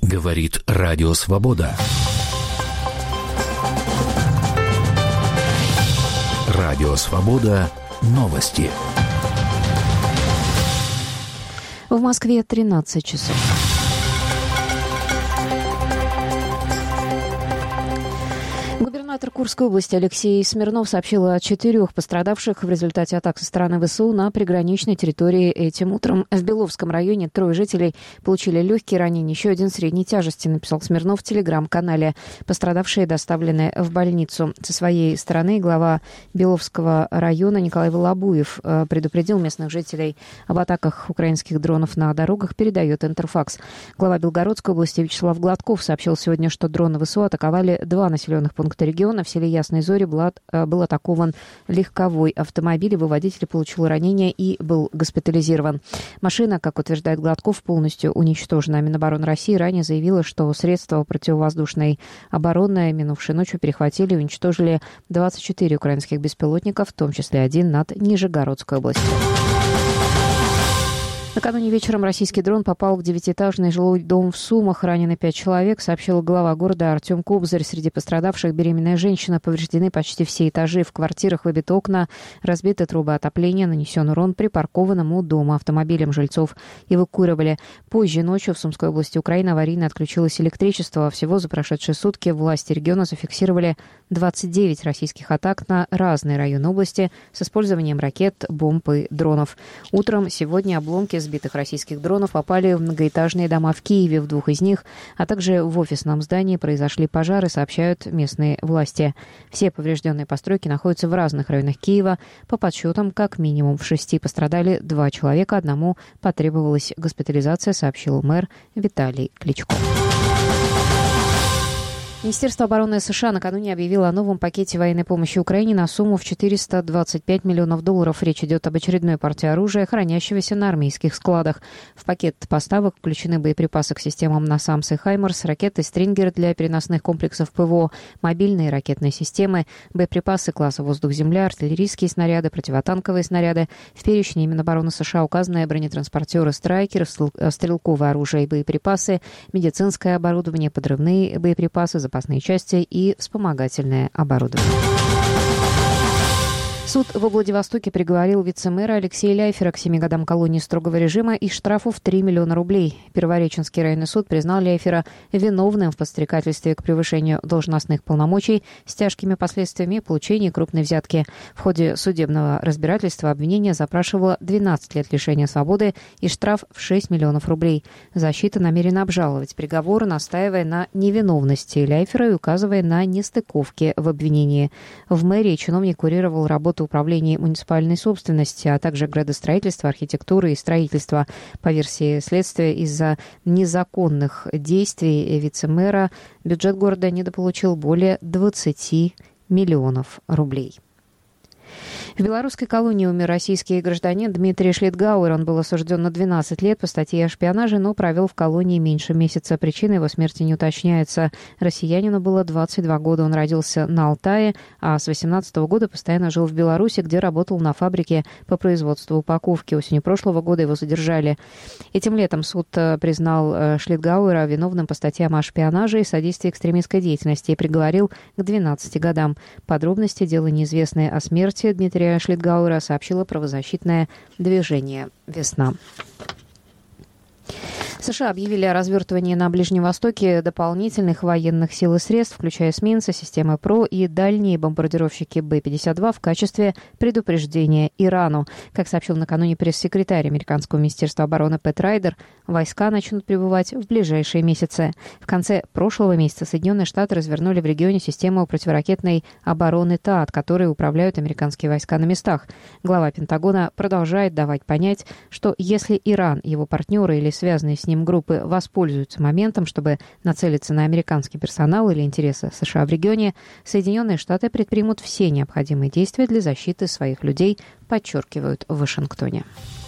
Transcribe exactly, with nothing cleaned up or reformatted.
Говорит Радио Свобода. Радио Свобода. Новости. В Москве тринадцать часов. Губернатор Курской области Алексей Смирнов сообщил о четырех пострадавших в результате атак со стороны ВСУ на приграничной территории этим утром. В Беловском районе трое жителей получили легкие ранения, еще один средней тяжести, написал Смирнов в телеграм-канале. Пострадавшие доставлены в больницу. Со своей стороны глава Беловского района Николай Волобуев предупредил местных жителей об атаках украинских дронов на дорогах, передает Интерфакс. Глава Белгородской области Вячеслав Гладков сообщил сегодня, что дроны ВСУ атаковали два населенных пункта региона. В селе Ясной Зори был, был атакован легковой автомобиль, его водитель получил ранение и был госпитализирован. Машина, как утверждает Гладков, полностью уничтожена. Минобороны России ранее заявила, что средства противовоздушной обороны минувшей ночью перехватили и уничтожили двадцать четыре украинских беспилотника, в том числе один над Нижегородской областью. Накануне вечером российский дрон попал в девятиэтажный жилой дом в Сумах. Ранены пять человек, сообщил глава города Артем Кобзарь. Среди пострадавших беременная женщина. Повреждены почти все этажи. В квартирах выбиты окна, разбиты трубы отопления, нанесен урон припаркованному у дома. Автомобилем жильцов эвакуировали. Позже ночью в Сумской области Украины аварийно отключилось электричество. Всего за прошедшие сутки власти региона зафиксировали двадцать девять российских атак на разные районы области с использованием ракет, бомб и дронов. Утром сегодня обломки сбитых российских дронов попали в многоэтажные дома в Киеве. В двух из них, а также в офисном здании произошли пожары, сообщают местные власти. Все поврежденные постройки находятся в разных районах Киева. По подсчетам, как минимум в шести пострадали два человека. Одному потребовалась госпитализация, сообщил мэр Виталий Кличко. Министерство обороны США накануне объявило о новом пакете военной помощи Украине на сумму в четыреста двадцать пять миллионов долларов. Речь идет об очередной партии оружия, хранящегося на армейских складах. В пакет поставок включены боеприпасы к системам «Насамс» и «Хаймарс», ракеты «Стрингер» для переносных комплексов ПВО, мобильные ракетные системы, боеприпасы класса «Воздух-Земля», артиллерийские снаряды, противотанковые снаряды. В перечне Минобороны США указаны бронетранспортеры «Страйкер», стрелковое оружие и боеприпасы, медицинское оборудование, подрывные боеприпасы, запасные части и вспомогательное оборудование. Суд во Владивостоке приговорил вице-мэра Алексея Ляйфера к семи годам колонии строгого режима и штрафу в три миллиона рублей. Первореченский районный суд признал Ляйфера виновным в подстрекательстве к превышению должностных полномочий с тяжкими последствиями и получении крупной взятки. В ходе судебного разбирательства обвинение запрашивало двенадцать лет лишения свободы и штраф в шесть миллионов рублей. Защита намерена обжаловать приговор, настаивая на невиновности Ляйфера и указывая на нестыковки в обвинении. В мэрии чиновник курировал работу управления муниципальной собственности, а также градостроительства, архитектуры и строительства. По версии следствия, из-за незаконных действий вице-мэра бюджет города недополучил более двадцати миллионов рублей. В белорусской колонии умер российский гражданин Дмитрий Шлитгауэр. Он был осужден на двенадцать лет по статье о шпионаже, но провел в колонии меньше месяца. Причина его смерти не уточняется. Россиянину было двадцать два года. Он родился на Алтае, а с восемнадцатого года постоянно жил в Беларуси, где работал на фабрике по производству упаковки. Осенью прошлого года его задержали. Этим летом суд признал Шлитгауэра виновным по статьям о шпионаже и содействии экстремистской деятельности и приговорил к двенадцати годам. Подробности дела неизвестны. О смерти Дмитрия Шлитгауэра сообщило правозащитное движение «Весна». США объявили о развертывании на Ближнем Востоке дополнительных военных сил и средств, включая эсминцы, системы ПРО и дальние бомбардировщики Бэ пятьдесят два в качестве предупреждения Ирану. Как сообщил накануне пресс-секретарь американского министерства обороны Пэт Райдер, войска начнут прибывать в ближайшие месяцы. В конце прошлого месяца Соединенные Штаты развернули в регионе систему противоракетной обороны ТААД, которой управляют американские войска на местах. Глава Пентагона продолжает давать понять, что если Иран, его партнеры или связанные с ним группы воспользуются моментом, чтобы нацелиться на американский персонал или интересы США в регионе, Соединенные Штаты предпримут все необходимые действия для защиты своих людей, подчеркивают в Вашингтоне.